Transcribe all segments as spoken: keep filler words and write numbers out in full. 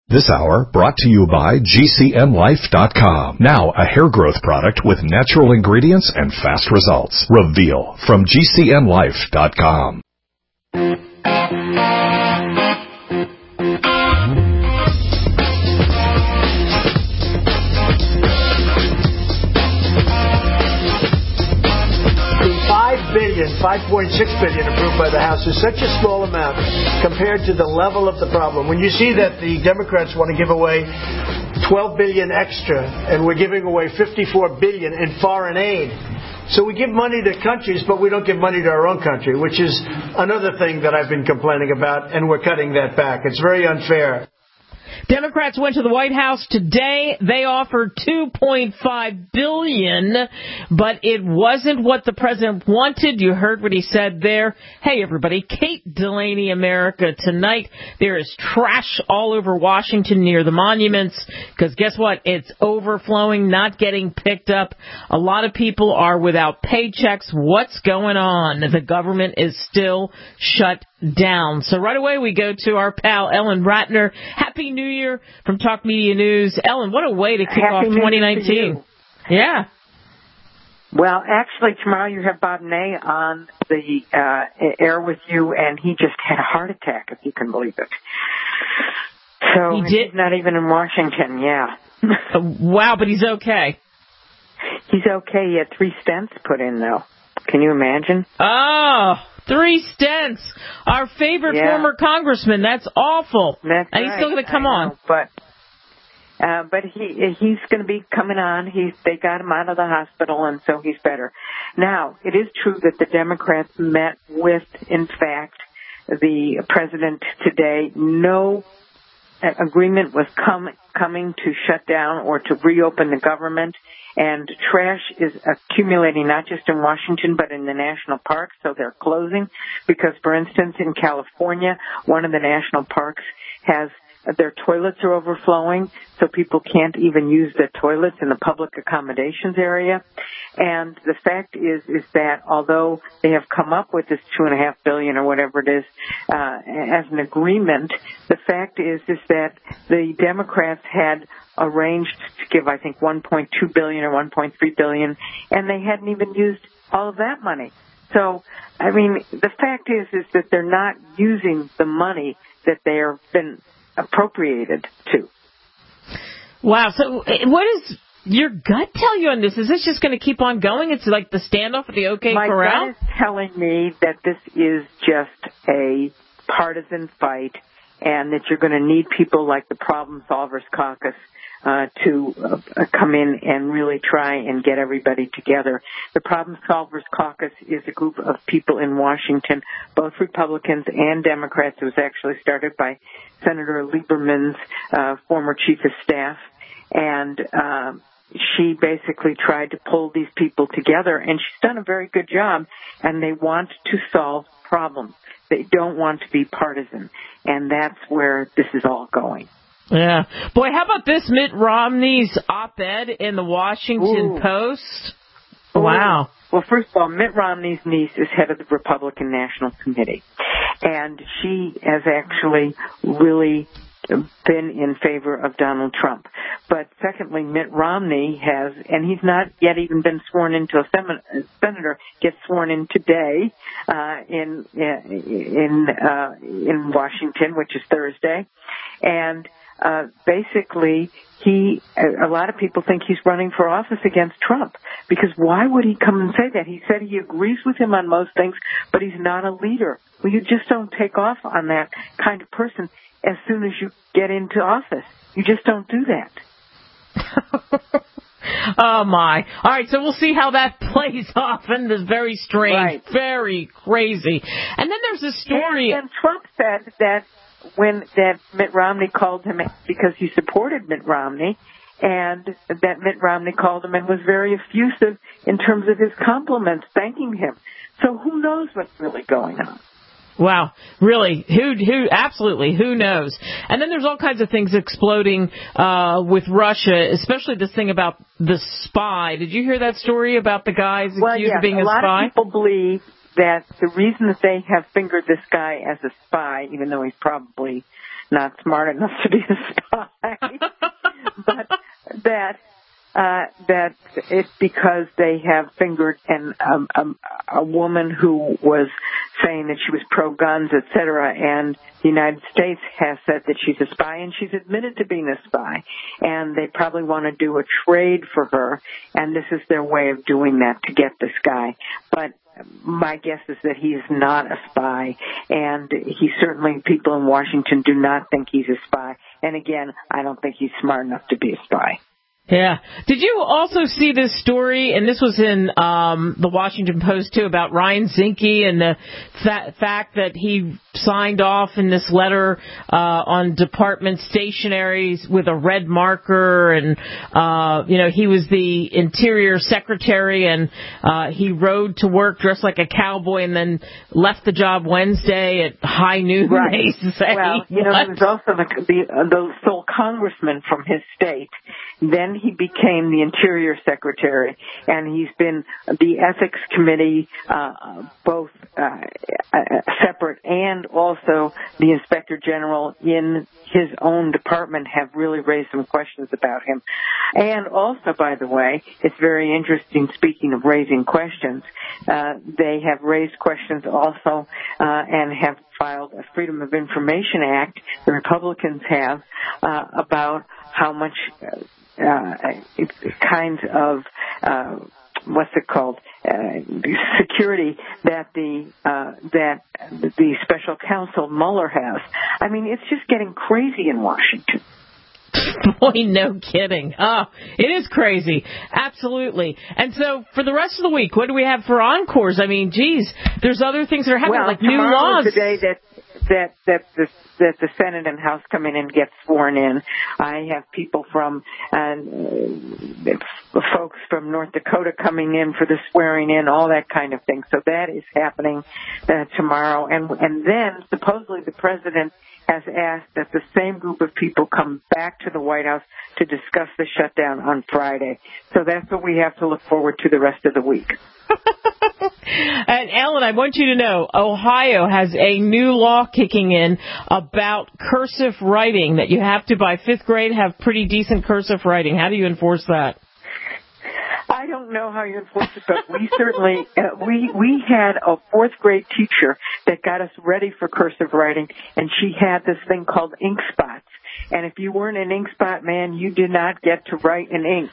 This hour brought to you by G C N Life dot com. Now a hair growth product with natural ingredients and fast results. Reveal from G C N Life dot com. five point six billion dollars approved by the House is such a small amount compared to the level of the problem. When you see that the Democrats want to give away twelve billion dollars extra, and we're giving away fifty-four billion dollars in foreign aid. So we give money to countries, but we don't give money to our own country, which is another thing that I've been complaining about, and we're cutting that back. It's very unfair. Democrats went to the White House today. They offered two point five billion dollars, but it wasn't what the president wanted. You heard what he said there. Hey, everybody, Kate Delaney, America Tonight. There is trash all over Washington near the monuments because guess what? It's overflowing, not getting picked up. A lot of people are without paychecks. What's going on? The government is still shut down. So right away we go to our pal Ellen Ratner. Happy New Year from Talk Media News. Ellen, what a way to kick Happy off twenty nineteen. Yeah. Well, actually, tomorrow you have Bob Ney on the uh, air with you, and he just had a heart attack, if you can believe it. So he did? He's not even in Washington, yeah. uh, wow, but he's okay. He's okay. He had three stents put in, though. Can you imagine? Oh, three stents. Our favorite yeah. former congressman. That's awful. That's and he's right. still going to come I on. know, but uh, but he he's going to be coming on. He's they got him out of the hospital, and so he's better. Now, it is true that the Democrats met with, in fact, the president today. No agreement was com- coming to shut down or to reopen the government. And trash is accumulating not just in Washington, but in the national parks, so they're closing. Because, for instance, in California, one of the national parks has their toilets are overflowing, so people can't even use the toilets in the public accommodations area. And the fact is, is that although they have come up with this two and a half billion or whatever it is uh, as an agreement, the fact is, is that the Democrats had arranged to give, I think, one point two billion or one point three billion, and they hadn't even used all of that money. So, I mean, the fact is, is that they're not using the money that they have been appropriated to. Wow. So what does your gut tell you on this? Is this just going to keep on going? It's like the standoff at the OK My Corral? My gut is telling me that this is just a partisan fight and that you're going to need people like the Problem Solvers Caucus Uh, to uh, come in and really try and get everybody together. The Problem Solvers Caucus is a group of people in Washington, both Republicans and Democrats. It was actually started by Senator Lieberman's uh, former chief of staff, and uh, she basically tried to pull these people together, and she's done a very good job, and they want to solve problems. They don't want to be partisan, and that's where this is all going. Yeah. Boy, how about this Mitt Romney's op-ed in the Washington Ooh. Post? Ooh. Wow. Well, first of all, Mitt Romney's niece is head of the Republican National Committee, and she has actually really been in favor of Donald Trump. But secondly, Mitt Romney has, and he's not yet even been sworn into a sem- senator, gets sworn in today uh, in in uh, in Washington, which is Thursday, and uh, basically he, a lot of people think he's running for office against Trump, because why would he come and say that? He said he agrees with him on most things, but he's not a leader. Well, you just don't take off on that kind of person as soon as you get into office. You just don't do that. Oh, my. All right, so we'll see how that plays off, and it's very strange, right. very crazy. And then there's a story. And, and Trump said that when that Mitt Romney called him because he supported Mitt Romney, and that Mitt Romney called him and was very effusive in terms of his compliments, thanking him. So who knows what's really going on? Wow, really? Who? Who? Absolutely. Who knows? And then there's all kinds of things exploding uh, with Russia, especially this thing about the spy. Did you hear that story about the guys well, accused yes, of being a, a spy? A lot of people believe that the reason that they have fingered this guy as a spy, even though he's probably not smart enough to be a spy, but that uh, that it's because they have fingered an, um, um, a woman who was saying that she was pro-guns, et cetera, and the United States has said that she's a spy, and she's admitted to being a spy, and they probably want to do a trade for her, and this is their way of doing that to get this guy. But my guess is that he's not a spy, and he certainly, people in Washington do not think he's a spy, and again, I don't think he's smart enough to be a spy. Yeah. Did you also see this story, and this was in um, the Washington Post, too, about Ryan Zinke and the fa- fact that he signed off in this letter uh, on department stationaries with a red marker, and, uh, you know, he was the Interior Secretary, and uh, he rode to work dressed like a cowboy and then left the job Wednesday at high noon. Right. Say, well, you know, he was also the, the, the sole congressman from his state. Then he became the Interior Secretary, and he's been the Ethics Committee, uh, both uh, separate and also the Inspector General in his own department have really raised some questions about him. And also, by the way, it's very interesting, speaking of raising questions, uh, they have raised questions also uh, and have filed a Freedom of Information Act, the Republicans have, uh, about how much uh, Uh, it's kinds of, uh, what's it called, uh, security that the, uh, that the special counsel Mueller has. I mean, it's just getting crazy in Washington. Boy, no kidding. Oh, it is crazy. Absolutely. And so for the rest of the week, what do we have for encores? I mean, geez, there's other things that are happening, well, like new laws. Today that that that the that the Senate and House come in and get sworn in. I have people from uh, folks from North Dakota coming in for the swearing in, all that kind of thing. So that is happening uh, tomorrow, and and then supposedly the president has asked that the same group of people come back to the White House to discuss the shutdown on Friday. So that's what we have to look forward to the rest of the week. And Ellen, I want you to know, Ohio has a new law kicking in about cursive writing, that you have to, by fifth grade, have pretty decent cursive writing. How do you enforce that? I don't know how you enforce it, but we certainly, uh, we, we had a fourth grade teacher that got us ready for cursive writing, and she had this thing called ink spots. And if you weren't an ink spot man, you did not get to write in ink.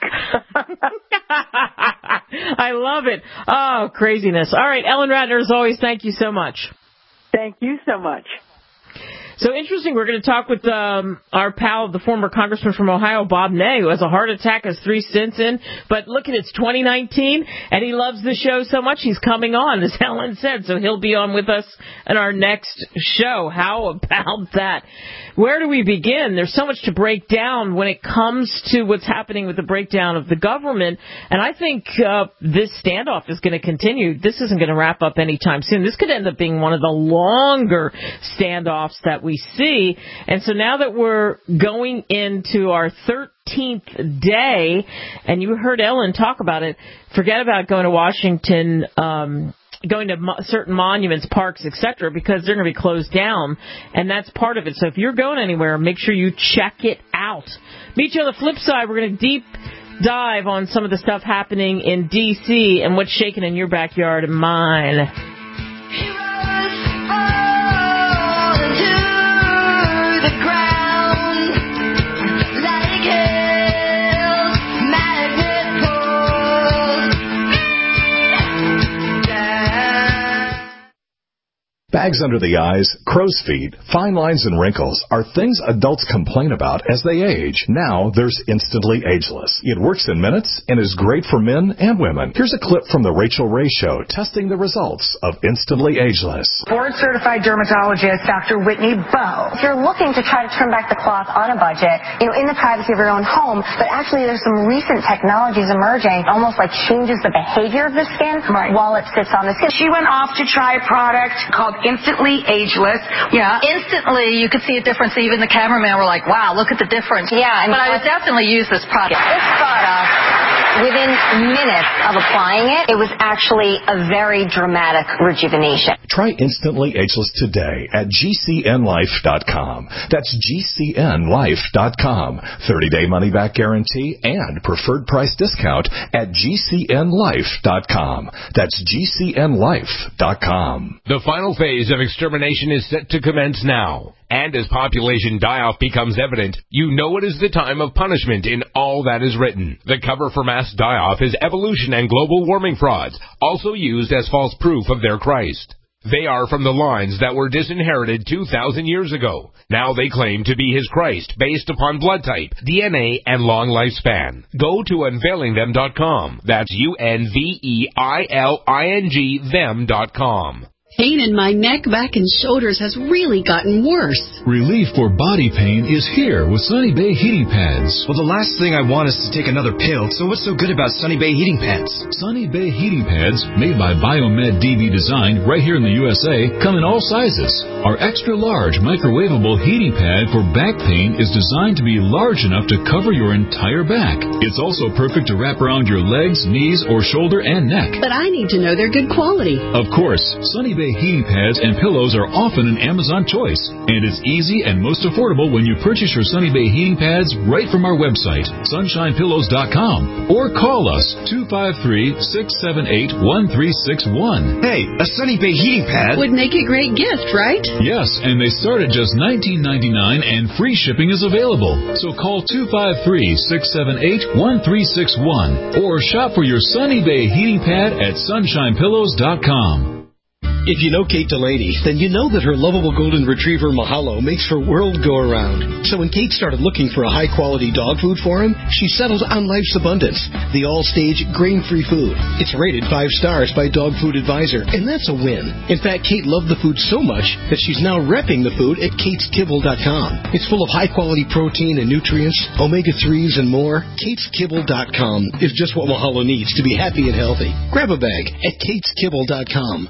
I love it. Oh, craziness. All right, Ellen Ratner, as always, thank you so much. Thank you so much. So interesting, we're going to talk with um, our pal, the former congressman from Ohio, Bob Ney, who has a heart attack, has three stints in. But look at it, it's twenty nineteen, and he loves the show so much he's coming on, as Helen said. So he'll be on with us in our next show. How about that? Where do we begin? There's so much to break down when it comes to what's happening with the breakdown of the government. And I think uh, this standoff is going to continue. This isn't going to wrap up anytime soon. This could end up being one of the longer standoffs that we see. And so now that we're going into our thirteenth day, and you heard Ellen talk about it, forget about going to Washington, um, going to mo- certain monuments, parks, et cetera, because they're going to be closed down, and that's part of it. So if you're going anywhere, make sure you check it out. Meet you on the flip side. We're going to deep dive on some of the stuff happening in D C and what's shaking in your backyard and mine. Bags under the eyes, crow's feet, fine lines, and wrinkles are things adults complain about as they age. Now there's Instantly Ageless. It works in minutes and is great for men and women. Here's a clip from The Rachel Ray Show testing the results of Instantly Ageless. Board-certified dermatologist Doctor Whitney Bowe. If you're looking to try to trim back the cloth on a budget, you know, in the privacy of your own home, but actually there's some recent technologies emerging, almost like changes the behavior of the skin right. while it sits on the skin. She went off to try a product called Instantly Ageless. Yeah, instantly you could see a difference. Even the cameraman were like, wow, look at the difference. Yeah. But I would definitely use this product. This product within minutes of applying it, it was actually a very dramatic rejuvenation. Try Instantly Ageless today at G C N life dot com. That's G C N life dot com. thirty-day money-back guarantee and preferred price discount at G C N life dot com. That's G C N life dot com. The final phase of extermination is set to commence now. And as population die-off becomes evident, you know it is the time of punishment in all that is written. The cover for mass die-off is evolution and global warming frauds, also used as false proof of their Christ. They are from the lines that were disinherited two thousand years ago. Now they claim to be his Christ based upon blood type, D N A, and long lifespan. Go to unveiling them dot com. That's U N V E I L I N G them dot com. Pain in my neck, back, and shoulders has really gotten worse. Relief for body pain is here with Sunny Bay heating pads. Well, the last thing I want is to take another pill, so what's so good about Sunny Bay heating pads? Sunny Bay heating pads, made by Biomed D V Design right here in the U S A, come in all sizes. Our extra-large microwavable heating pad for back pain is designed to be large enough to cover your entire back. It's also perfect to wrap around your legs, knees, or shoulder and neck. But I need to know they're good quality. Of course, Sunny Bay heating pads and pillows are often an Amazon choice, and it's easy and most affordable when you purchase your Sunny Bay heating pads right from our website, sunshine pillows dot com, or call us two five three, six seven eight, one three six one. Hey, a Sunny Bay heating pad would make a great gift, right? Yes, and they start at just nineteen ninety-nine and free shipping is available. So call two five three, six seven eight, one three six one or shop for your Sunny Bay heating pad at sunshine pillows dot com. If you know Kate Delaney, then you know that her lovable golden retriever Mahalo makes her world go around. So when Kate started looking for a high-quality dog food for him, she settled on Life's Abundance, the all-stage grain-free food. It's rated five stars by Dog Food Advisor, and that's a win. In fact, Kate loved the food so much that she's now repping the food at kates kibble dot com. It's full of high-quality protein and nutrients, omega threes, and more. kates kibble dot com is just what Mahalo needs to be happy and healthy. Grab a bag at kates kibble dot com.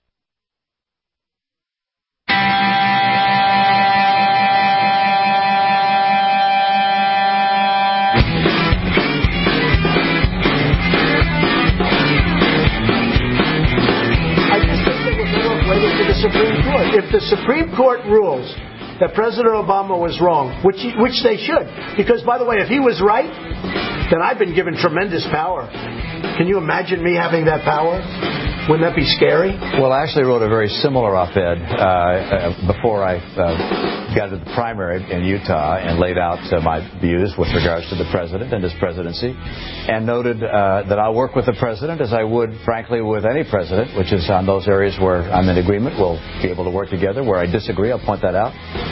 Supreme Court. If the Supreme Court rules that President Obama was wrong, which he, which they should, because, by the way, if he was right, then I've been given tremendous power. Can you imagine me having that power? Wouldn't that be scary? Well, I actually wrote a very similar op-ed uh, before I uh, got to the primary in Utah and laid out uh, my views with regards to the president and his presidency, and noted uh, that I'll work with the president as I would, frankly, with any president, which is on those areas where I'm in agreement. We'll be able to work together. Where I disagree, I'll point that out.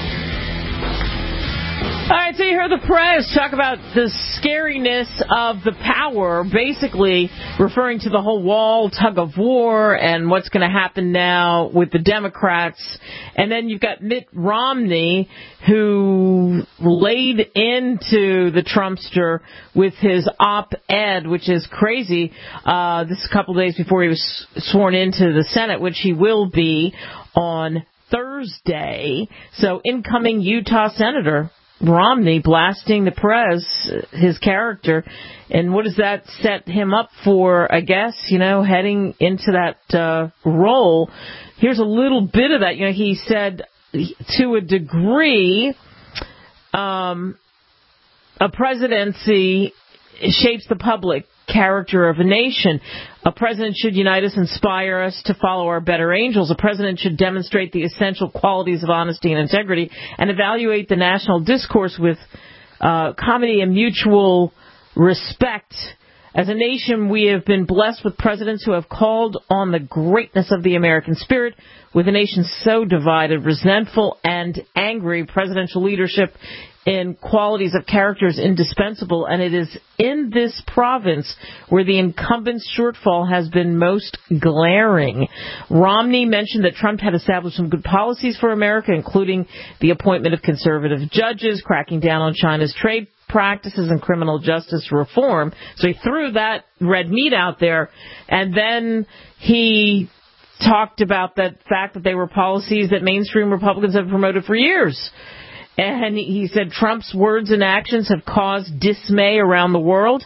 All right, so you heard the press talk about the scariness of the power, basically referring to the whole wall tug of war and what's going to happen now with the Democrats. And then you've got Mitt Romney, who laid into the Trumpster with his op-ed, which is crazy. Uh, this is a couple days before he was sworn into the Senate, which he will be on Thursday. So incoming Utah Senator Romney blasting the press, his character, and what does that set him up for, I guess, you know, heading into that uh, role? Here's a little bit of that. You know, he said, to a degree, um, a presidency shapes the public character of a nation. A president should unite us, inspire us to follow our better angels. A president should demonstrate the essential qualities of honesty and integrity and evaluate the national discourse with uh, comedy and mutual respect. As a nation, we have been blessed with presidents who have called on the greatness of the American spirit. With a nation so divided, resentful, and angry, presidential leadership in qualities of character is indispensable, and it is in this province where the incumbent's shortfall has been most glaring. Romney mentioned that Trump had established some good policies for America, including the appointment of conservative judges, cracking down on China's trade practices, and criminal justice reform. So he threw that red meat out there, and then he talked about the fact that they were policies that mainstream Republicans have promoted for years. And he said Trump's words and actions have caused dismay around the world.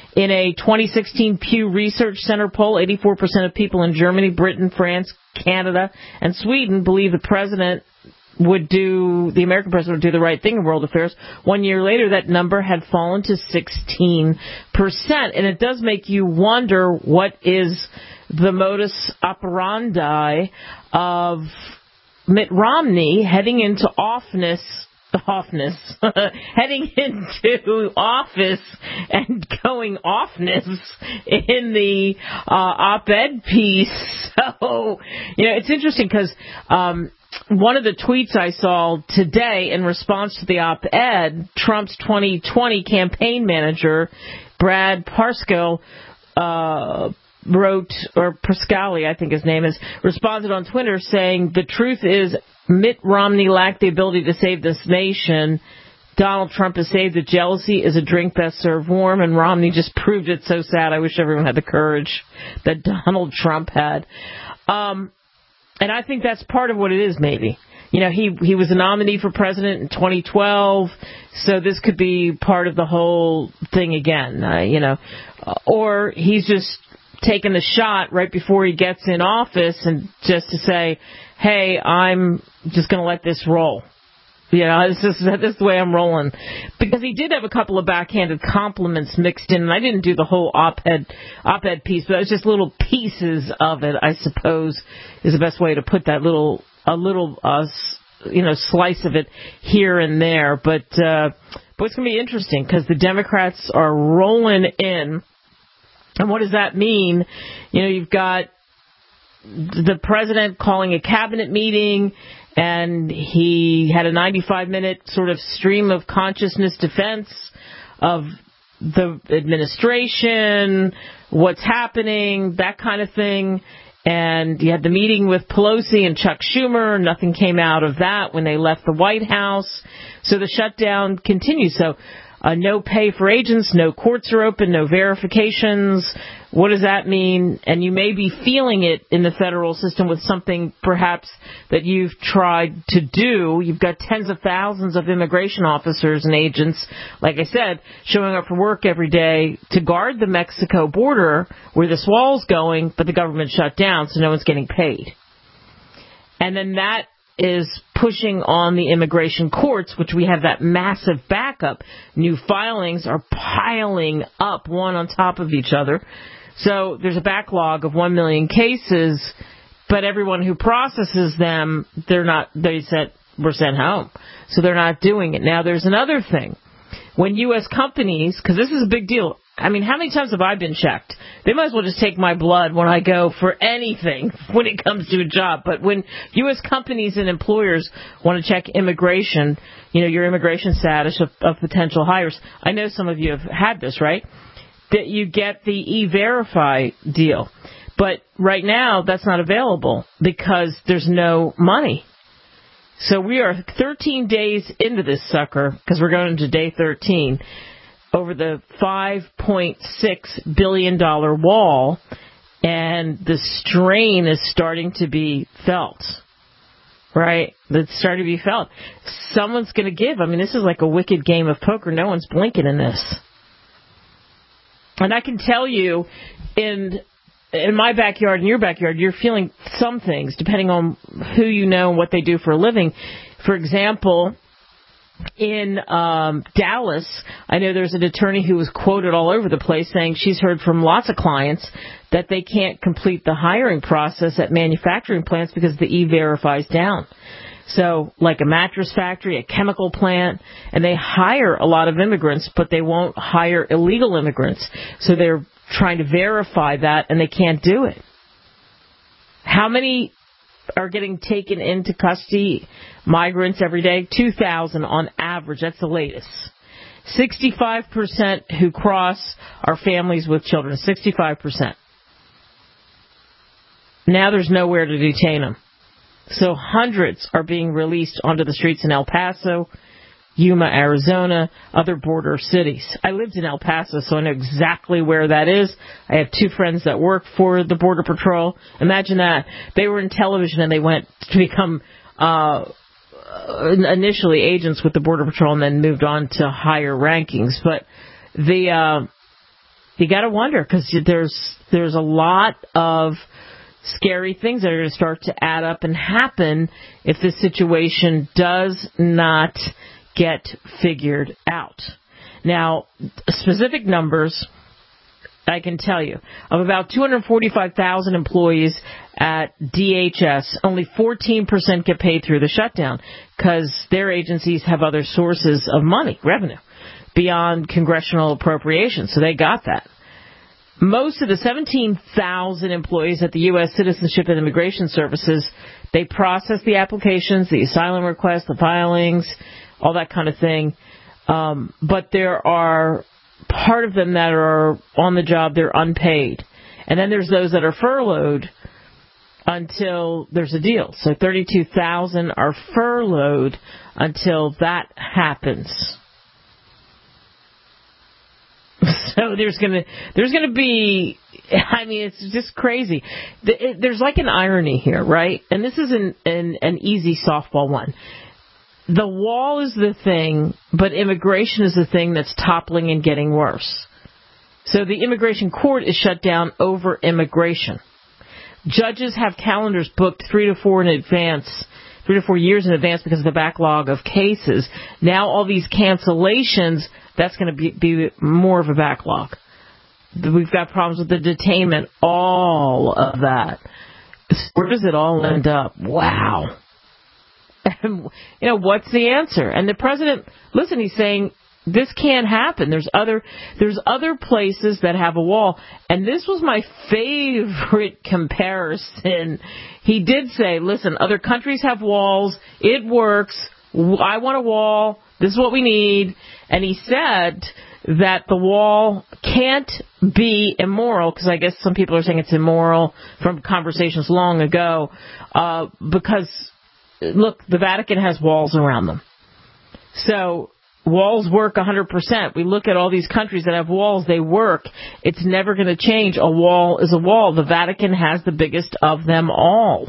In a twenty sixteen Pew Research Center poll, eighty-four percent of people in Germany, Britain, France, Canada, and Sweden believe the president would do, the American president would do the right thing in world affairs. One year later, that number had fallen to sixteen percent. And it does make you wonder what is the modus operandi of Mitt Romney heading into office, office, heading into office and going offness in the uh, op-ed piece. So, you know, it's interesting because um, one of the tweets I saw today in response to the op-ed, Trump's twenty twenty campaign manager, Brad Parscale, uh, wrote, or Pascali, I think his name is, responded on Twitter saying, the truth is Mitt Romney lacked the ability to save this nation. Donald Trump has saved it. Jealousy is a drink best served warm, and Romney just proved it. So sad. I wish everyone had the courage that Donald Trump had. Um, and I think that's part of what it is, maybe. You know, he, he was a nominee for president in twenty twelve, so this could be part of the whole thing again, uh, you know. Uh, or he's just taking the shot right before he gets in office and just to say, hey, I'm just going to let this roll. You know, this is, this is the way I'm rolling. Because he did have a couple of backhanded compliments mixed in, and I didn't do the whole op-ed, op-ed piece, but it was just little pieces of it, I suppose, is the best way to put that little, a little, uh, you know, slice of it here and there. But, uh, but it's going to be interesting because the Democrats are rolling in. And what does that mean? You know, you've got the president calling a cabinet meeting, and he had a ninety-five minute sort of stream of consciousness defense of the administration, what's happening, that kind of thing. And you had the meeting with Pelosi and Chuck Schumer. Nothing came out of that when they left the White House. So the shutdown continues. So Uh, no pay for agents, no courts are open, no verifications. What does that mean? And you may be feeling it in the federal system with something perhaps that you've tried to do. You've got tens of thousands of immigration officers and agents, like I said, showing up for work every day to guard the Mexico border where this wall's going, but the government shut down, so no one's getting paid. And then that is pushing on the immigration courts, which we have that massive backup. New filings are piling up one on top of each other. So there's a backlog of one million cases, but everyone who processes them, they're not, they said, were sent home. So they're not doing it. Now there's another thing. When U S companies, because this is a big deal, I mean, how many times have I been checked? They might as well just take my blood when I go for anything when it comes to a job. But when U S companies and employers want to check immigration, you know, your immigration status of, of potential hires, I know some of you have had this, right? That you get the E-Verify deal. But right now, that's not available because there's no money. So we are thirteen days into this sucker, because we're going into day thirteen, over the five point six billion dollars wall, and the strain is starting to be felt, right? It's starting to be felt. Someone's going to give. I mean, this is like a wicked game of poker. No one's blinking in this. And I can tell you, in in my backyard, in your backyard, you're feeling some things, depending on who you know and what they do for a living. For example, in um, Dallas, I know there's an attorney who was quoted all over the place saying she's heard from lots of clients that they can't complete the hiring process at manufacturing plants because the E-Verify's down. So, like a mattress factory, a chemical plant, and they hire a lot of immigrants, but they won't hire illegal immigrants. So they're trying to verify that, and they can't do it. How many are getting taken into custody, migrants, every day? two thousand on average. That's the latest. sixty-five percent who cross are families with children. sixty-five percent. Now there's nowhere to detain them. So hundreds are being released onto the streets in El Paso, Yuma, Arizona, other border cities. I lived in El Paso, so I know exactly where that is. I have two friends that work for the Border Patrol. Imagine that. They were in television and they went to become uh, initially agents with the Border Patrol and then moved on to higher rankings. But the uh, you got to wonder, because there's there's a lot of scary things that are going to start to add up and happen if this situation does not get figured out. Now, specific numbers, I can tell you, of about two hundred forty-five thousand employees at D H S, only fourteen percent get paid through the shutdown because their agencies have other sources of money, revenue, beyond congressional appropriations, so they got that. Most of the seventeen thousand employees at the U S Citizenship and Immigration Services, they process the applications, the asylum requests, the filings, all that kind of thing. Um, but there are part of them that are on the job, they're unpaid. And then there's those that are furloughed until there's a deal. So thirty-two thousand are furloughed until that happens. So there's gonna there's gonna be, I mean, it's just crazy. There's like an irony here, right? And this is an an, an easy softball one. The wall is the thing, but immigration is the thing that's toppling and getting worse. So the immigration court is shut down over immigration. Judges have calendars booked three to four in advance, three to four years in advance because of the backlog of cases. Now all these cancellations, that's going to be, be more of a backlog. We've got problems with the detainment, all of that. Where does it all end up? Wow. You know, what's the answer? And the president, listen, he's saying this can't happen. There's other there's other places that have a wall. And this was my favorite comparison. He did say, listen, other countries have walls. It works. I want a wall. This is what we need. And he said that the wall can't be immoral, because I guess some people are saying it's immoral from conversations long ago, uh, because, look, the Vatican has walls around them. So walls work one hundred percent. We look at all these countries that have walls, they work. It's never going to change. A wall is a wall. The Vatican has the biggest of them all.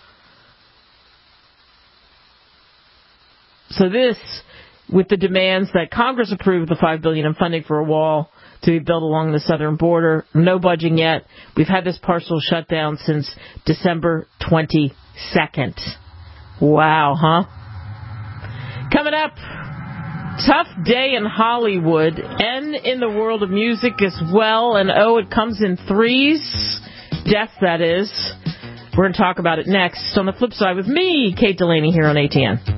So this, with the demands that Congress approved the five billion dollars in funding for a wall to be built along the southern border, no budging yet. We've had this partial shutdown since December twenty-second. Wow, huh? Coming up, tough day in Hollywood and in the world of music as well. And oh, it comes in threes. Death, that is. We're going to talk about it next on The Flip Side with me, Kate Delaney, here on A T N.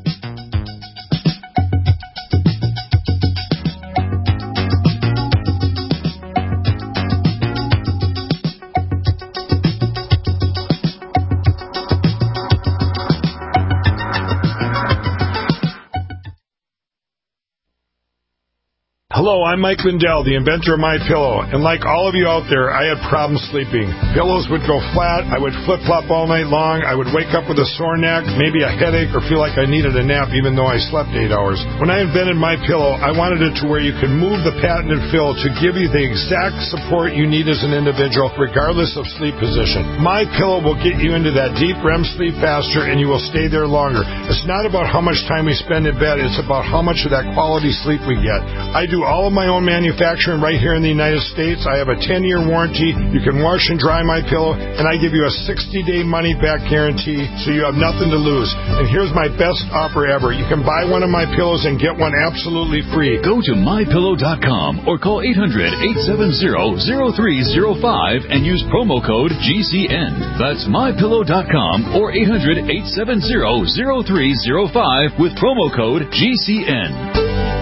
Hello, I'm Mike Lindell, the inventor of MyPillow, and like all of you out there, I had problems sleeping. Pillows would go flat, I would flip-flop all night long, I would wake up with a sore neck, maybe a headache, or feel like I needed a nap even though I slept eight hours. When I invented MyPillow, I wanted it to where you could move the patented fill to give you the exact support you need as an individual, regardless of sleep position. MyPillow will get you into that deep R E M sleep faster, and you will stay there longer. It's not about how much time we spend in bed, it's about how much of that quality sleep we get. I do all of my own manufacturing right here in the United States. I have a ten-year warranty. You can wash and dry my pillow, and I give you a sixty-day money-back guarantee, so you have nothing to lose. And here's my best offer ever. You can buy one of my pillows and get one absolutely free. Go to my pillow dot com or call eight hundred, eight seven zero, zero three zero five and use promo code G C N. That's my pillow dot com or eight hundred, eight seven zero, zero three zero five with promo code G C N.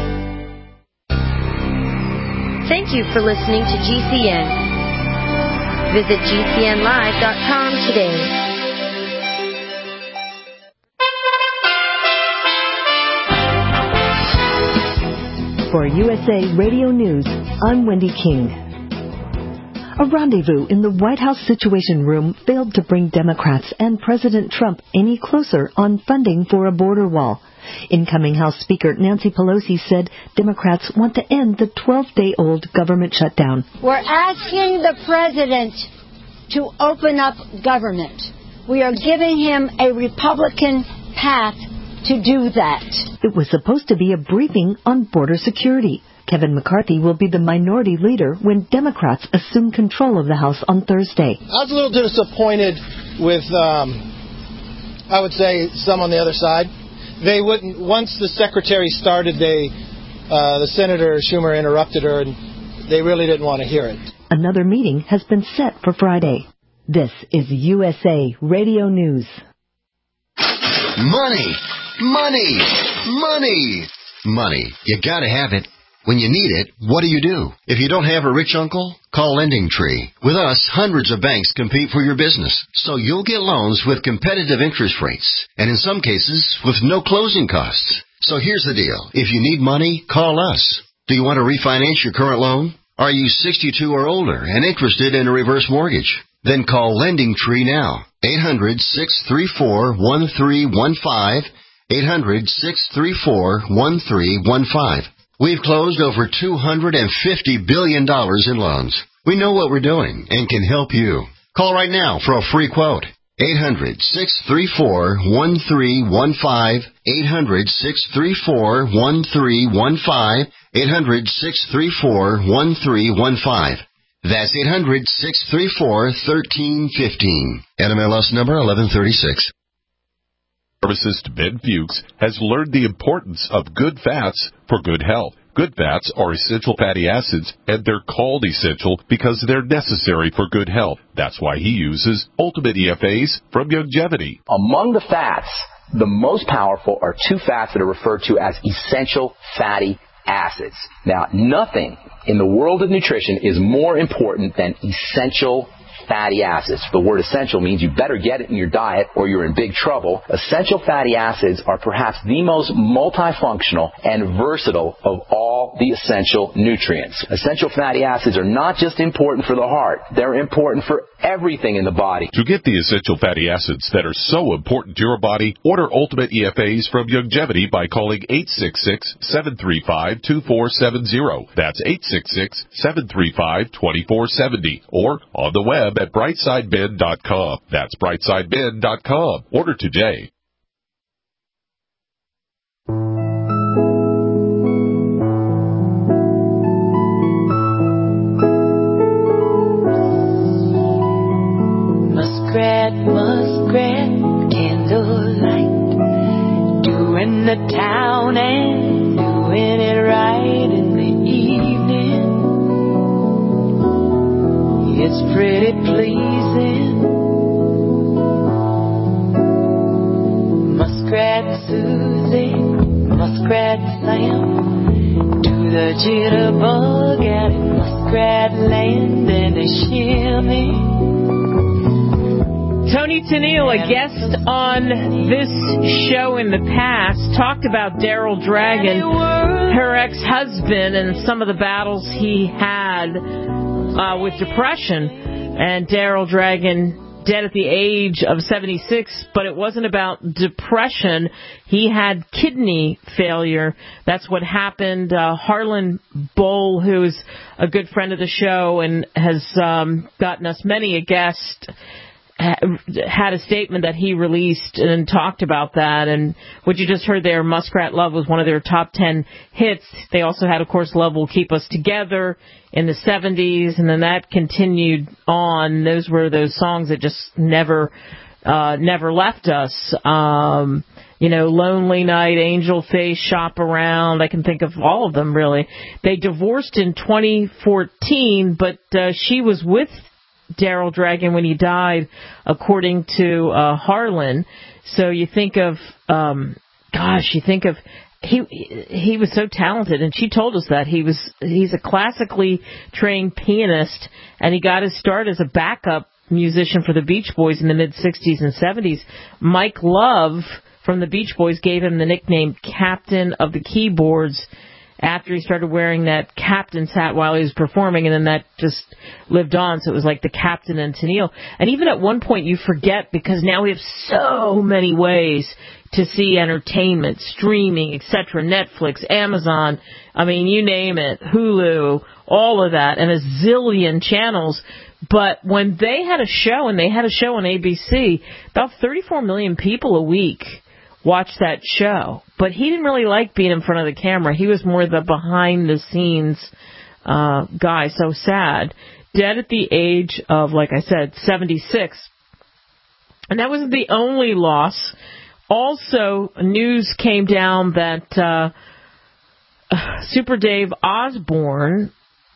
Thank you for listening to G C N. Visit G C N live dot com today. For U S A Radio News, I'm Wendy King. A rendezvous in the White House Situation Room failed to bring Democrats and President Trump any closer on funding for a border wall. Incoming House Speaker Nancy Pelosi said Democrats want to end the twelve-day-old government shutdown. We're asking the president to open up government. We are giving him a Republican path to do that. It was supposed to be a briefing on border security. Kevin McCarthy will be the minority leader when Democrats assume control of the House on Thursday. I was a little disappointed with, um, I would say, some on the other side. They wouldn't, once the secretary started, they, uh, the Senator Schumer interrupted her, and they really didn't want to hear it. Another meeting has been set for Friday. This is U S A Radio News. Money, money, money, money. You gotta have it. When you need it, what do you do? If you don't have a rich uncle, call LendingTree. With us, hundreds of banks compete for your business, so you'll get loans with competitive interest rates, and in some cases, with no closing costs. So here's the deal. If you need money, call us. Do you want to refinance your current loan? Are you sixty-two or older and interested in a reverse mortgage? Then call LendingTree now. eight hundred, six three four, one three one five. eight hundred, six three four, one three one five. We've closed over two hundred fifty billion dollars in loans. We know what we're doing and can help you. Call right now for a free quote. eight hundred, six three four, one three one five. eight hundred, six three four, one three one five. eight hundred, six three four, one three one five. That's eight hundred, six three four, one three one five. N M L S number eleven thirty-six. Pharmacist Ben Fuchs has learned the importance of good fats for good health. Good fats are essential fatty acids, and they're called essential because they're necessary for good health. That's why he uses Ultimate E F As from Youngevity. Among the fats, the most powerful are two fats that are referred to as essential fatty acids. Now, nothing in the world of nutrition is more important than essential fatty acids. The word essential means you better get it in your diet or you're in big trouble. Essential fatty acids are perhaps the most multifunctional and versatile of all the essential nutrients. Essential fatty acids are not just important for the heart. They're important for everything in the body. To get the essential fatty acids that are so important to your body, order Ultimate E F As from Youngevity by calling eight six six, seven three five, two four seven zero. That's eight six six, seven three five, two four seven zero. Or on the web at brightside ben dot com. That's brightside ben dot com. Order today. Muskrat, muskrat, candlelight, doing the town and doing it right in the evening. It's pretty pleasing. Muskrat Susie, Muskrat Sam, do the jitterbug out in Muskrat Land and a shimmy. Tony Tennille, a guest on this show in the past, talked about Daryl Dragon, her ex-husband, and some of the battles he had uh, with depression. And Daryl Dragon dead at the age of seventy-six, but it wasn't about depression. He had kidney failure. That's what happened. Uh, Harlan Bowl, who's a good friend of the show and has um, gotten us many a guest, had a statement that he released and talked about that. And what you just heard there, Muskrat Love, was one of their top ten hits. They also had, of course, Love Will Keep Us Together in the seventies, and then that continued on. Those were those songs that just never uh, never left us. Um, you know, Lonely Night, Angel Face, Shop Around. I can think of all of them, really. They divorced in twenty fourteen, but uh, she was with Daryl Dragon when he died, according to uh, Harlan. So you think of, um, gosh, you think of, he he was so talented, and she told us that he was he's a classically trained pianist, and he got his start as a backup musician for the Beach Boys in the mid sixties and seventies. Mike Love from the Beach Boys gave him the nickname Captain of the Keyboards after he started wearing that captain's hat while he was performing, and then that just lived on. So it was like the Captain and Tennille. And even at one point you forget, because now we have so many ways to see entertainment, streaming, et cetera, Netflix, Amazon, I mean, you name it, Hulu, all of that, and a zillion channels. But when they had a show, and they had a show on A B C, about thirty-four million people a week watch that show. But he didn't really like being in front of the camera. He was more the behind-the-scenes uh, guy. So sad. Dead at the age of, like I said, seventy-six. And that wasn't the only loss. Also, news came down that uh, Super Dave Osborne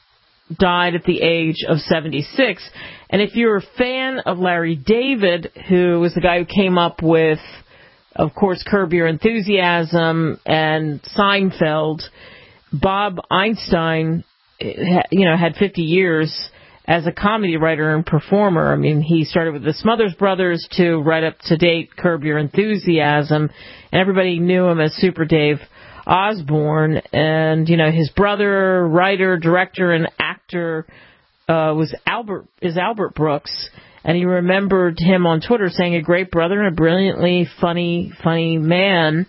died at the age of seventy-six. And if you're a fan of Larry David, who was the guy who came up with, of course, Curb Your Enthusiasm and Seinfeld, Bob Einstein, you know, had fifty years as a comedy writer and performer. I mean, he started with the Smothers Brothers to right up to date Curb Your Enthusiasm, and everybody knew him as Super Dave Osborne. And, you know, his brother, writer, director, and actor uh, was Albert, is Albert Brooks. And he remembered him on Twitter saying a great brother and a brilliantly funny, funny man.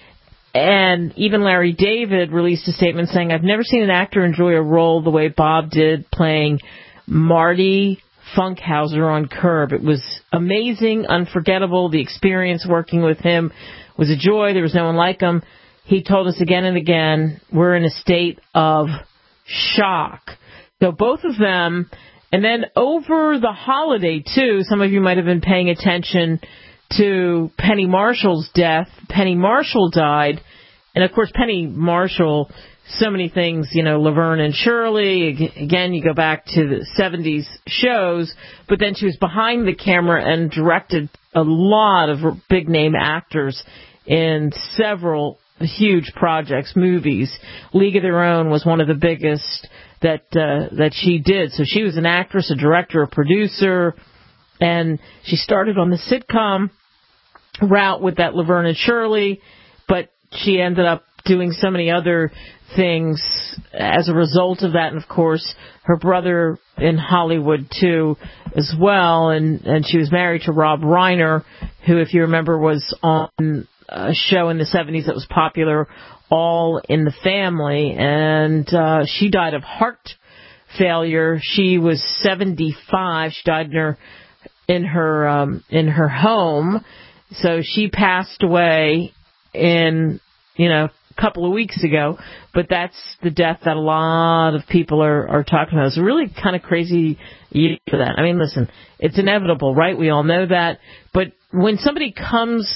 And even Larry David released a statement saying, I've never seen an actor enjoy a role the way Bob did playing Marty Funkhauser on Curb. It was amazing, unforgettable. The experience working with him was a joy. There was no one like him. He told us again and again, we're in a state of shock. So both of them, and then over the holiday, too, some of you might have been paying attention to Penny Marshall's death. Penny Marshall died, and of course Penny Marshall, so many things, you know, Laverne and Shirley, again, you go back to the seventies shows, but then she was behind the camera and directed a lot of big-name actors in several huge projects, movies. League of Their Own was one of the biggest that uh, that she did. So she was an actress, a director, a producer, and she started on the sitcom route with that Laverne and Shirley, but she ended up doing so many other things as a result of that. And, of course, her brother in Hollywood, too, as well. And, and she was married to Rob Reiner, who, if you remember, was on a show in the seventies that was popular, All in the Family. And uh, she died of heart failure. She was seventy-five. She died in her in her um, in her home. So she passed away in, you know, a couple of weeks ago. But that's the death that a lot of people are, are talking about. It's a really kind of crazy year for that. I mean, listen, it's inevitable, right? We all know that. But when somebody comes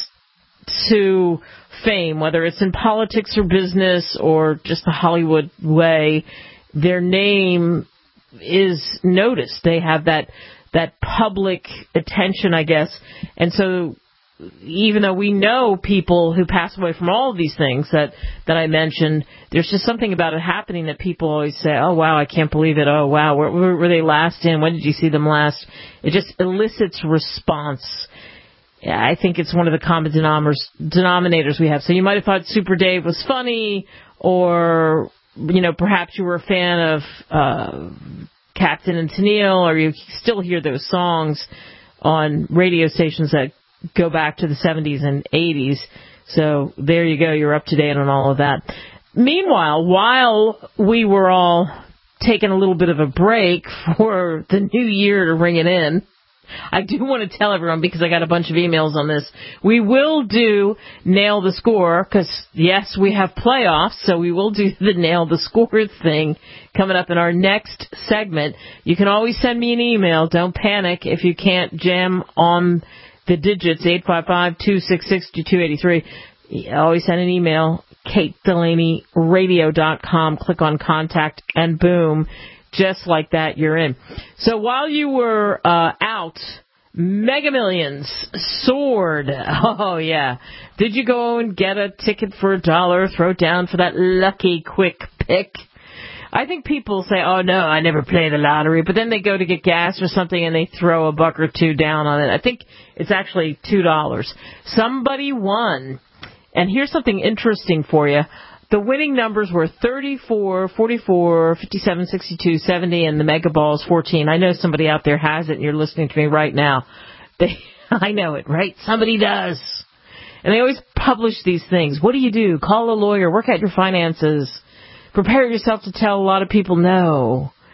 to fame, whether it's in politics or business or just the Hollywood way, their name is noticed. They have that that public attention, I guess. And so even though we know people who pass away from all of these things that, that I mentioned, there's just something about it happening that people always say, oh, wow, I can't believe it. Oh, wow, where, where were they last in? When did you see them last? It just elicits response. Yeah, I think it's one of the common denominators we have. So you might have thought Super Dave was funny, or, you know, perhaps you were a fan of uh, Captain and Tennille, or you still hear those songs on radio stations that go back to the seventies and eighties. So there you go. You're up to date on all of that. Meanwhile, while we were all taking a little bit of a break for the new year to ring it in, I do want to tell everyone, because I got a bunch of emails on this, we will do Nail the Score, because, yes, we have playoffs, so we will do the Nail the Score thing coming up in our next segment. You can always send me an email. Don't panic if you can't jam on the digits, eight five five, two six six, two two eight three. Always send an email, kate delaney radio dot com. Click on Contact, and boom, just like that, you're in. So while you were uh, out, Mega Millions soared. Oh, yeah. Did you go and get a ticket for a dollar, throw down for that lucky quick pick? I think people say, oh, no, I never play the lottery. But then they go to get gas or something and they throw a buck or two down on it. I think it's actually two dollars. Somebody won. And here's something interesting for you. The winning numbers were thirty-four, forty-four, fifty-seven, sixty-two, seventy, and the Mega Ball is fourteen. I know somebody out there has it, and you're listening to me right now. They, I know it, right? Somebody does. And they always publish these things. What do you do? Call a lawyer. Work out your finances. Prepare yourself to tell a lot of people no.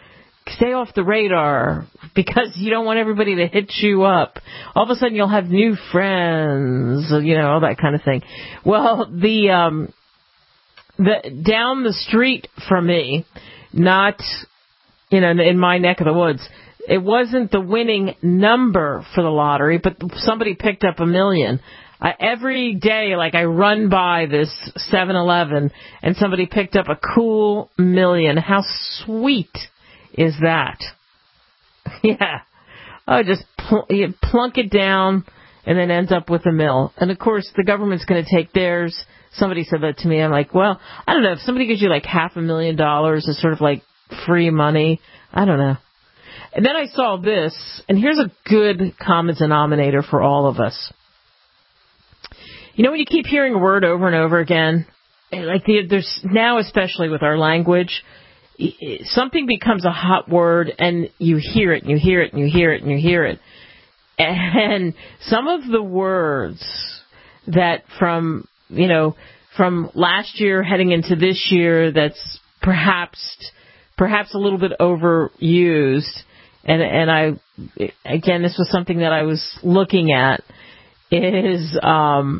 stay off the radar because you don't want everybody to hit you up. All of a sudden you'll have new friends, you know, all that kind of thing. Well, the um, the down the street from me, not, you know, in my neck of the woods, it wasn't the winning number for the lottery, but somebody picked up a million. Uh, every day, like, I run by this seven eleven, and somebody picked up a cool million. How sweet is that? Yeah. Oh, just pl- you plunk it down, and then ends up with a mill. And, of course, the government's going to take theirs. Somebody said that to me. I'm like, well, I don't know. If somebody gives you, like, half a million dollars as sort of, like, free money, I don't know. And then I saw this, and here's a good common denominator for all of us. You know when you keep hearing a word over and over again? Like the, there's now, especially with our language, something becomes a hot word and you hear it and you hear it and you hear it and you hear it. And some of the words that from, you know, from last year heading into this year that's perhaps perhaps a little bit overused. And, and I, again, this was something that I was looking at, is um,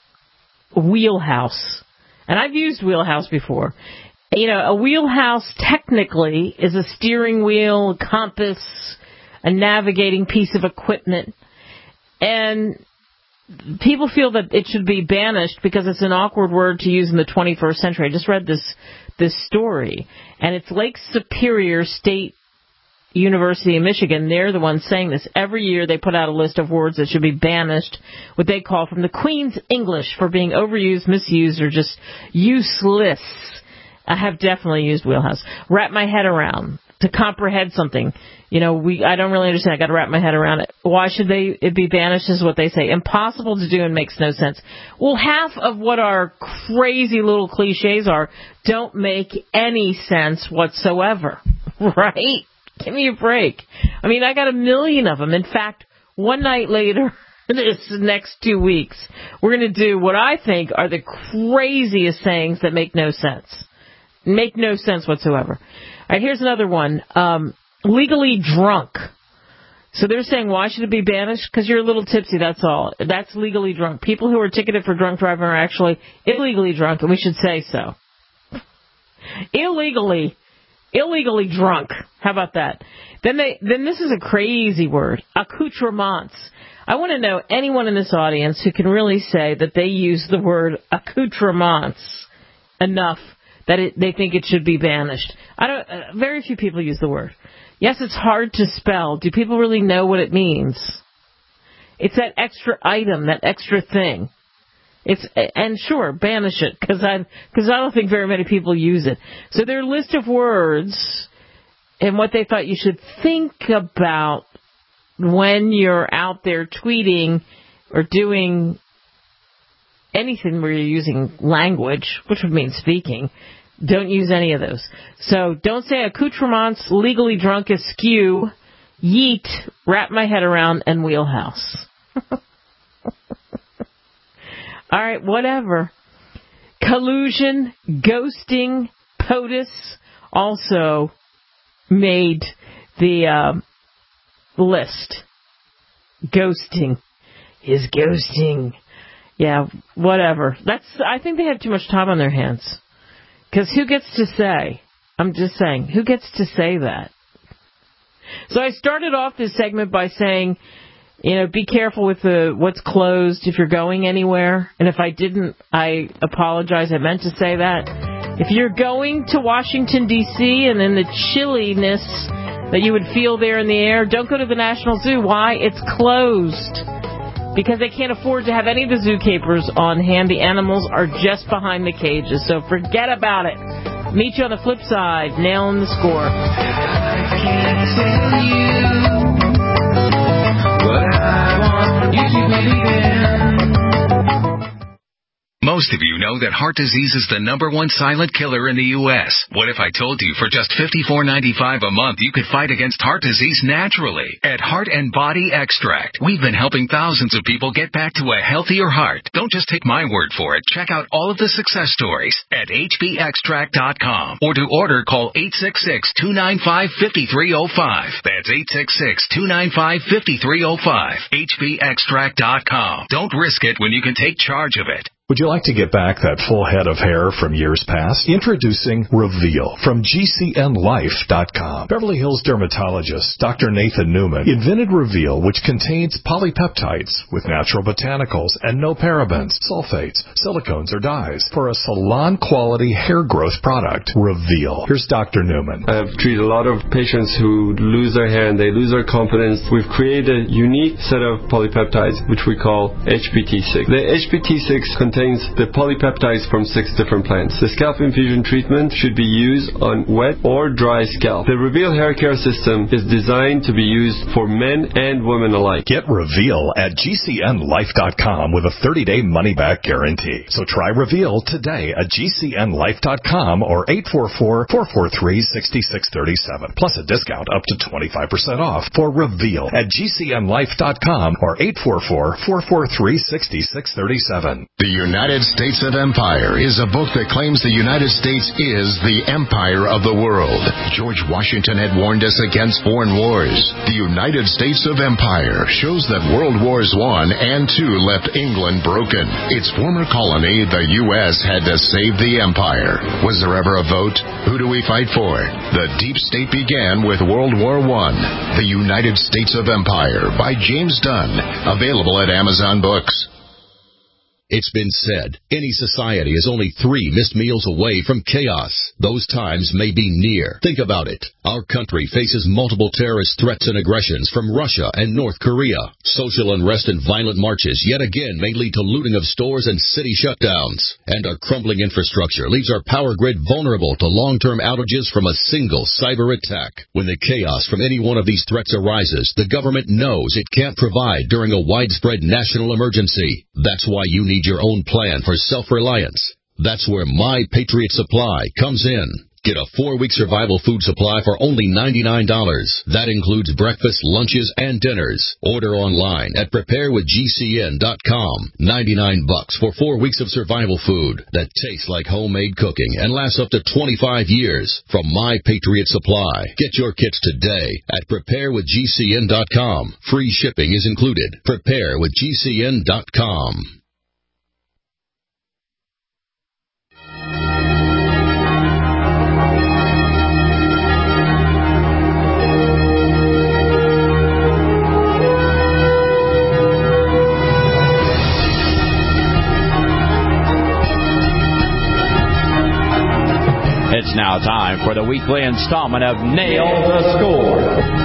wheelhouse. And I've used wheelhouse before. You know, a wheelhouse technically is a steering wheel, a compass, a navigating piece of equipment. And people feel that it should be banished because it's an awkward word to use in the twenty-first century. I just read this this story, and it's Lake Superior State University in Michigan. They're the ones saying this. Every year they put out a list of words that should be banished, what they call from the Queen's English, for being overused, misused, or just useless. I have definitely used wheelhouse. Wrap my head around. To comprehend something. You know, we I don't really understand. I got to wrap my head around it. Why should they it be banished is what they say. Impossible to do and makes no sense. Well, half of what our crazy little cliches are don't make any sense whatsoever. Right? Give me a break. I mean, I got a million of them. In fact, one night later, this next two weeks, we're going to do what I think are the craziest sayings that make no sense. Make no sense whatsoever. All right, here's another one. Um, legally drunk. So they're saying, why should it be banished? Because you're a little tipsy, that's all. That's legally drunk. People who are ticketed for drunk driving are actually illegally drunk, and we should say so. Illegally. Illegally drunk. How about that? Then they. Then this is a crazy word. Accoutrements. I want to know anyone in this audience who can really say that they use the word accoutrements enough that it, they think it should be banished. I don't. Uh, very few people use the word. Yes, it's hard to spell. Do people really know what it means? It's that extra item, that extra thing. It's and sure, banish it because I because I don't think very many people use it. So their list of words and what they thought you should think about when you're out there tweeting or doing anything where you're using language, which would mean speaking. Don't use any of those. So don't say accoutrements, legally drunk, askew, yeet, wrap my head around, and wheelhouse. All right, whatever. Collusion, ghosting, POTUS also made the uh, list. Ghosting. Is ghosting. Yeah, whatever. That's. I think they have too much time on their hands. Because who gets to say? I'm just saying, who gets to say that? So I started off this segment by saying, you know, be careful with the what's closed if you're going anywhere. And if I didn't, I apologize. I meant to say that. If you're going to Washington, D C, and in the chilliness that you would feel there in the air, don't go to the National Zoo. Why? It's closed. Because they can't afford to have any of the zookeepers on hand. The animals are just behind the cages. So forget about it. Meet you on the flip side. Nailing the score. I can't tell you what I want you to believe in. Most of you know that heart disease is the number one silent killer in the U S What if I told you for just fifty-four ninety-five a month you could fight against heart disease naturally? At Heart and Body Extract, we've been helping thousands of people get back to a healthier heart. Don't just take my word for it. Check out all of the success stories at H B extract dot com. Or to order, call eight six six, two nine five, five three zero five. That's eight six six, two nine five, five three zero five. H B extract dot com. Don't risk it when you can take charge of it. Would you like to get back that full head of hair from years past? Introducing Reveal from G C N life dot com. Beverly Hills dermatologist Doctor Nathan Newman invented Reveal, which contains polypeptides with natural botanicals and no parabens, sulfates, silicones, or dyes for a salon-quality hair growth product. Reveal. Here's Doctor Newman. I've treated a lot of patients who lose their hair and they lose their confidence. We've created a unique set of polypeptides, which we call H P T six. The H P T six contains contains the polypeptides from six different plants. The scalp infusion treatment should be used on wet or dry scalp. The Reveal hair care system is designed to be used for men and women alike. Get Reveal at G C N life dot com with a thirty-day money-back guarantee. So try Reveal today at G C N life dot com or eight four four, four four three, six six three seven. Plus a discount up to twenty-five percent off for Reveal at G C N life dot com or eight four four, four four three, six six three seven. The United States of Empire is a book that claims the United States is the empire of the world. George Washington had warned us against foreign wars. The United States of Empire shows that World Wars One and Two left England broken. Its former colony, the U S, had to save the empire. Was there ever a vote? Who do we fight for? The deep state began with World War One. The United States of Empire by James Dunn. Available at Amazon Books. It's been said, any society is only three missed meals away from chaos. Those times may be near. Think about it. Our country faces multiple terrorist threats and aggressions from Russia and North Korea. Social unrest and violent marches yet again may lead to looting of stores and city shutdowns. And our crumbling infrastructure leaves our power grid vulnerable to long-term outages from a single cyber attack. When the chaos from any one of these threats arises, the government knows it can't provide during a widespread national emergency. That's why you need your own plan for self-reliance. That's where My Patriot Supply comes in. Get a four-week survival food supply for only ninety-nine dollars. That includes breakfast, lunches, and dinners. Order online at prepare with G C N dot com. ninety-nine bucks for four weeks of survival food that tastes like homemade cooking and lasts up to twenty-five years from My Patriot Supply. Get your kits today at prepare with G C N dot com. Free shipping is included. prepare with G C N dot com. It's now time for the weekly installment of Nail the Score.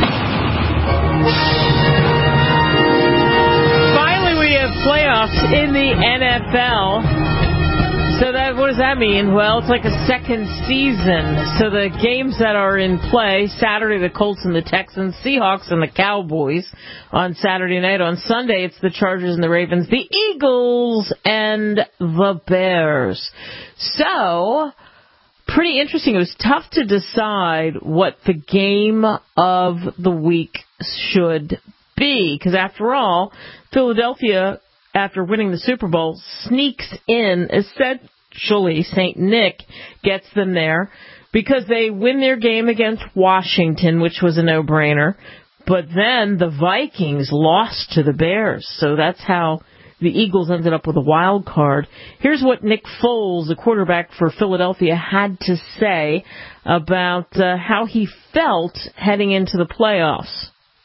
Finally, we have playoffs in the N F L. So that what does that mean? Well, it's like a second season. So the games that are in play, Saturday the Colts and the Texans, Seahawks and the Cowboys on Saturday night. On Sunday, it's the Chargers and the Ravens, the Eagles and the Bears. So pretty interesting. It was tough to decide what the game of the week should be, because after all, Philadelphia, after winning the Super Bowl, sneaks in. Essentially, Saint Nick gets them there because they win their game against Washington, which was a no-brainer. But then the Vikings lost to the Bears, so that's how the Eagles ended up with a wild card. Here's what Nick Foles, the quarterback for Philadelphia, had to say about uh, how he felt heading into the playoffs.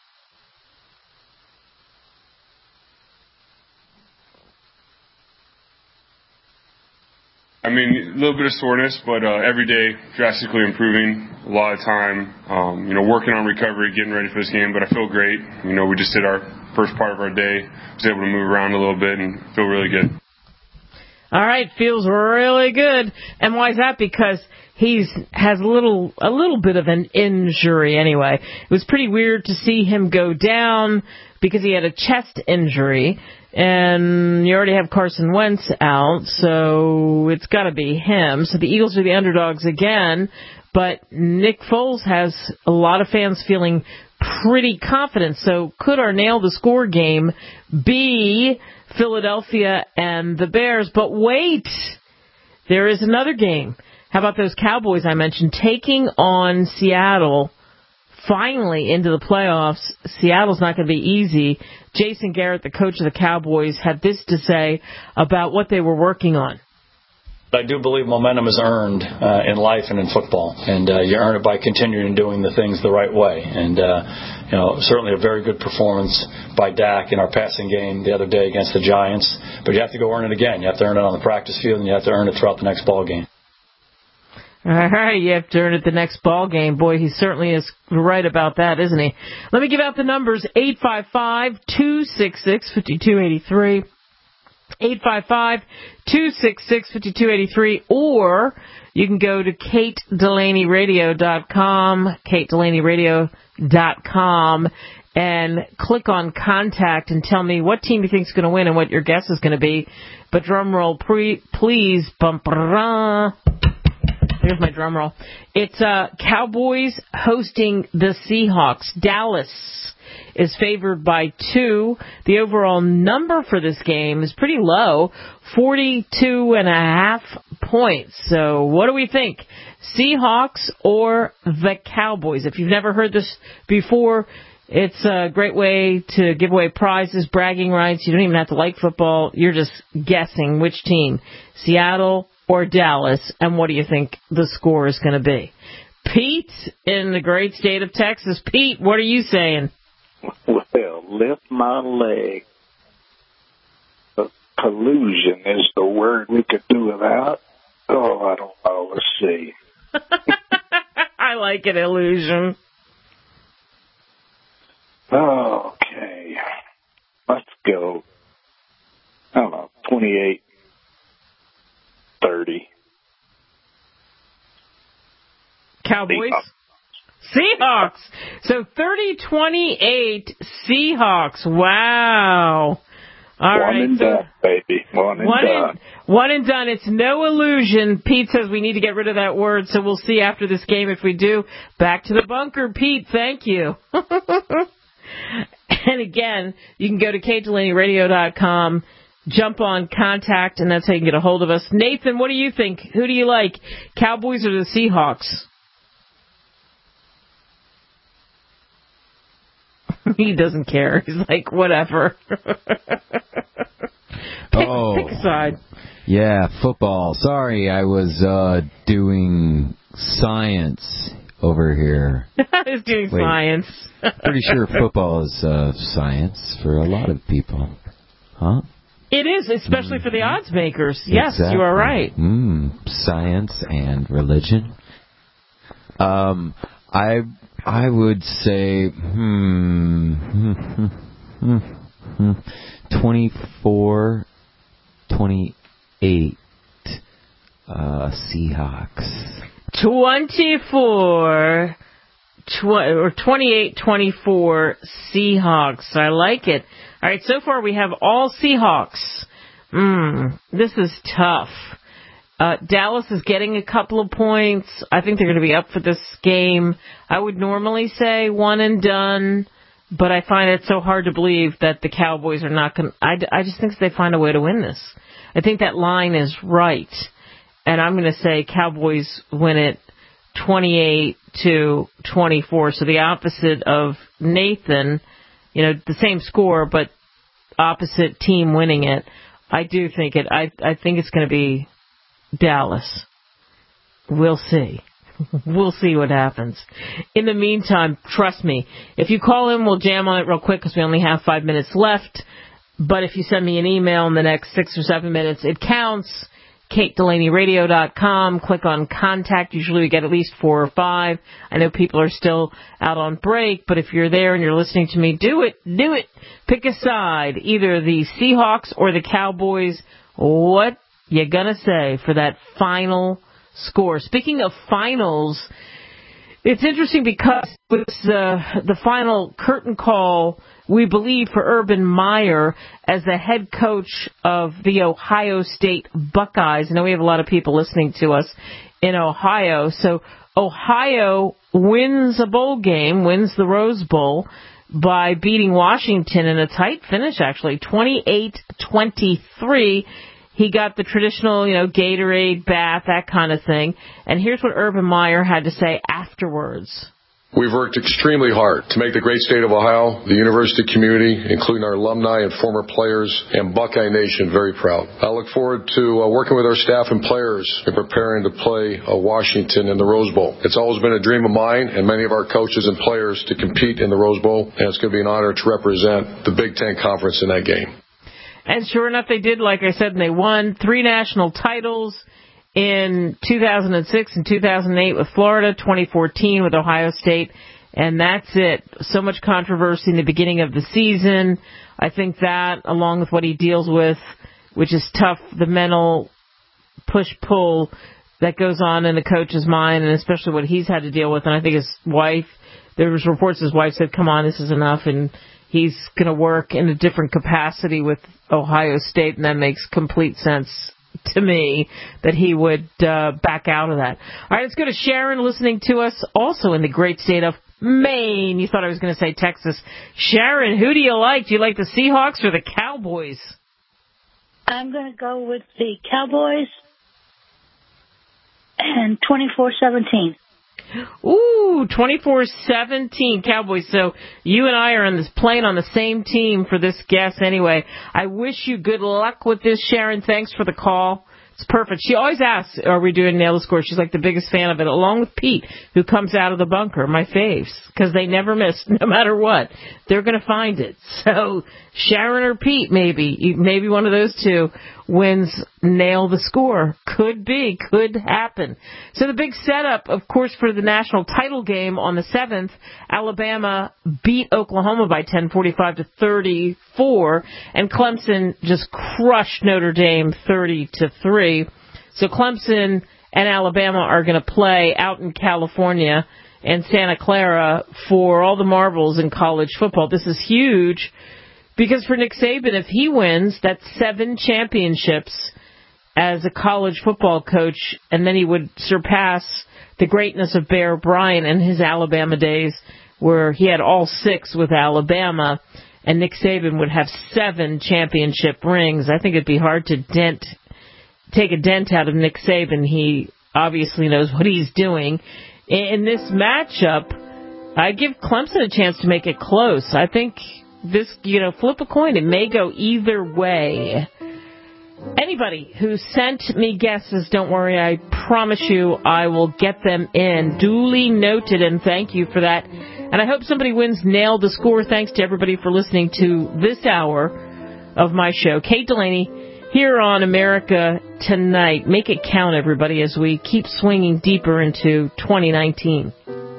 I mean, a little bit of soreness, but uh, every day drastically improving. A lot of time, um, you know, working on recovery, getting ready for this game. But I feel great. You know, we just did our first part of our day. Was able to move around a little bit and feel really good. All right, feels really good. And why is that? Because he's has a little a little bit of an injury anyway. It was pretty weird to see him go down because he had a chest injury. And you already have Carson Wentz out, so it's got to be him. So the Eagles are the underdogs again, but Nick Foles has a lot of fans feeling pretty confident. So could our nail the score game be Philadelphia and the Bears? But wait, there is another game. How about those Cowboys I mentioned taking on Seattle? Finally into the playoffs. Seattle's not going to be easy. Jason Garrett, the coach of the Cowboys, had this to say about what they were working on. I do believe momentum is earned uh, in life and in football, and uh, you earn it by continuing doing the things the right way. And uh, you know, certainly a very good performance by Dak in our passing game the other day against the Giants. But you have to go earn it again. You have to earn it on the practice field, and you have to earn it throughout the next ball game. All right, you have to earn it the next ball game. Boy, he certainly is right about that, isn't he? Let me give out the numbers, eight five five, two six six, five two eight three, eight five five, two six six, five two eight three, or you can go to Kate Delaney Radio dot com, Kate Delaney Radio dot com, and click on Contact and tell me what team you think is going to win and what your guess is going to be. But drum roll, pre- please, bum Here's my drum roll. It's uh, Cowboys hosting the Seahawks. Dallas is favored by two. The overall number for this game is pretty low, forty-two and a half points. So what do we think? Seahawks or the Cowboys? If you've never heard this before, it's a great way to give away prizes, bragging rights. You don't even have to like football. You're just guessing which team, Seattle or Dallas, and what do you think the score is going to be? Pete in the great state of Texas. Pete, what are you saying? Well, lift my leg. Collusion is the word we could do without. Oh, I don't know. Let's see. I like it, illusion. Okay. Let's go. I don't know, twenty-eight thirty. Cowboys? Seahawks. Seahawks. So thirty twenty-eight Seahawks. Wow. All one right. and so done, baby. One and one done. And, one and done. It's no illusion. Pete says we need to get rid of that word, so we'll see after this game if we do. Back to the bunker, Pete. Thank you. And again, you can go to Kate Delaney Radio dot com. Jump on Contact, and that's how you can get a hold of us. Nathan, what do you think? Who do you like, Cowboys or the Seahawks? He doesn't care. He's like, whatever. pick, oh, pick a side. Yeah, football. Sorry, I was uh, doing science over here. I was doing Wait, science. Pretty sure football is uh, science for a lot of people. Huh? It is, especially for the odds makers. Yes, Exactly. you are right. Mm, science and religion. Um, I I would say hmm, hmm, hmm, hmm, twenty-four, twenty-eight uh, Seahawks. twenty-four tw- or twenty-eight twenty-four Seahawks. I like it. All right, so far we have all Seahawks. Mm, this is tough. Uh, Dallas is getting a couple of points. I think they're going to be up for this game. I would normally say one and done, but I find it so hard to believe that the Cowboys are not going to... I, I just think they find a way to win this. I think that line is right. And I'm going to say Cowboys win it twenty-eight to twenty-four. So the opposite of Nathan, you know, the same score, but opposite team winning it. I do think it. I I think it's going to be Dallas. We'll see. We'll see what happens. In the meantime, trust me, if you call in, we'll jam on it real quick because we only have five minutes left. But if you send me an email in the next six or seven minutes, it counts. Kate Delaney Radio dot com. Click on Contact. Usually we get at least four or five. I know people are still out on break, but if you're there and you're listening to me, do it. Do it. Pick a side. Either the Seahawks or the Cowboys. What you gonna say for that final score? Speaking of finals, It's interesting because it's uh, the final curtain call, we believe, for Urban Meyer as the head coach of the Ohio State Buckeyes. I know we have a lot of people listening to us in Ohio. So Ohio wins a bowl game, wins the Rose Bowl by beating Washington in a tight finish, actually, twenty-eight twenty-three. He got the traditional, you know, Gatorade, bath, that kind of thing. And here's what Urban Meyer had to say afterwards. We've worked extremely hard to make the great state of Ohio, the university community, including our alumni and former players, and Buckeye Nation very proud. I look forward to uh, working with our staff and players in preparing to play uh, Washington in the Rose Bowl. It's always been a dream of mine and many of our coaches and players to compete in the Rose Bowl, and it's going to be an honor to represent the Big Ten Conference in that game. And sure enough, they did, like I said, and they won three national titles in two thousand six and two thousand eight with Florida, twenty fourteen with Ohio State, and that's it. So much controversy in the beginning of the season. I think that, along with what he deals with, which is tough, the mental push-pull that goes on in the coach's mind, and especially what he's had to deal with. And I think his wife, there was reports his wife said, come on, this is enough, and he's going to work in a different capacity with Ohio State, and that makes complete sense to me that he would uh, back out of that. All right, let's go to Sharon listening to us also in the great state of Maine. You thought I was going to say Texas. Sharon, who do you like? Do you like the Seahawks or the Cowboys? I'm going to go with the Cowboys and twenty-four seventeen. Ooh, twenty-four seventeen Cowboys. So you and I are on this playing on the same team for this guess anyway. I wish you good luck with this, Sharon. Thanks for the call. It's perfect. She always asks, are we doing Nail the Score? She's like the biggest fan of it, along with Pete, who comes out of the bunker, my faves, because they never miss, no matter what. They're going to find it. So Sharon or Pete, maybe, maybe one of those two wins Nail the Score. Could be, could happen. So the big setup, of course, for the national title game on the seventh, Alabama beat Oklahoma by ten, forty-five to thirty-four, and Clemson just crushed Notre Dame thirty to three. So Clemson and Alabama are going to play out in California and Santa Clara for all the marbles in college football. This is huge because for Nick Saban, if he wins, that's seven championships as a college football coach, and then he would surpass the greatness of Bear Bryant in his Alabama days, where he had all six with Alabama, and Nick Saban would have seven championship rings. I think it'd be hard to dent, take a dent out of Nick Saban. He obviously knows what he's doing. In this matchup, I give Clemson a chance to make it close. I think this, you know, flip a coin. It may go either way. Anybody who sent me guesses, don't worry, I promise you I will get them in. Duly noted, and thank you for that. And I hope somebody wins Nail the Score. Thanks to everybody for listening to this hour of my show. Kate Delaney here on America Tonight. Make it count, everybody, as we keep swinging deeper into twenty nineteen.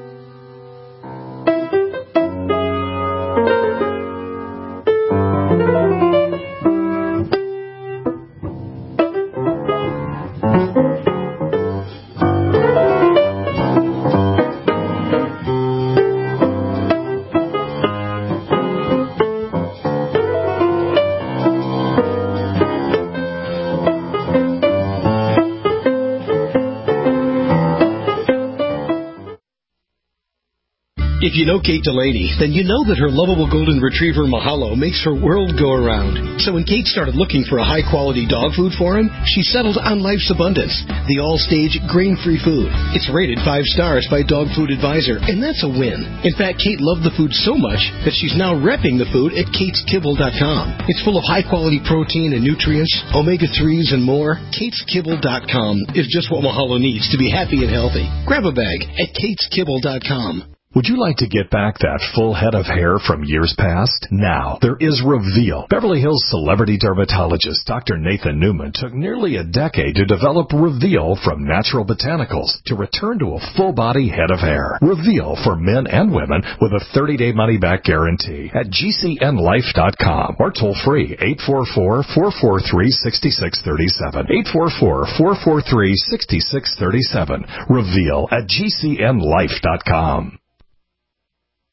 If you know Kate Delaney, then you know that her lovable golden retriever Mahalo makes her world go around. So when Kate started looking for a high-quality dog food for him, she settled on Life's Abundance, the all-stage grain-free food. It's rated five stars by Dog Food Advisor, and that's a win. In fact, Kate loved the food so much that she's now repping the food at kates kibble dot com. It's full of high-quality protein and nutrients, omega threes, and more. kates kibble dot com is just what Mahalo needs to be happy and healthy. Grab a bag at kates kibble dot com. Would you like to get back that full head of hair from years past? Now, there is Reveal. Beverly Hills celebrity dermatologist Doctor Nathan Newman took nearly a decade to develop Reveal from natural botanicals to return to a full-body head of hair. Reveal for men and women with a thirty-day money-back guarantee at G C N life dot com or toll free eight four four, four four three, six six three seven. eight four four, four four three, six six three seven. Reveal at G C N life dot com.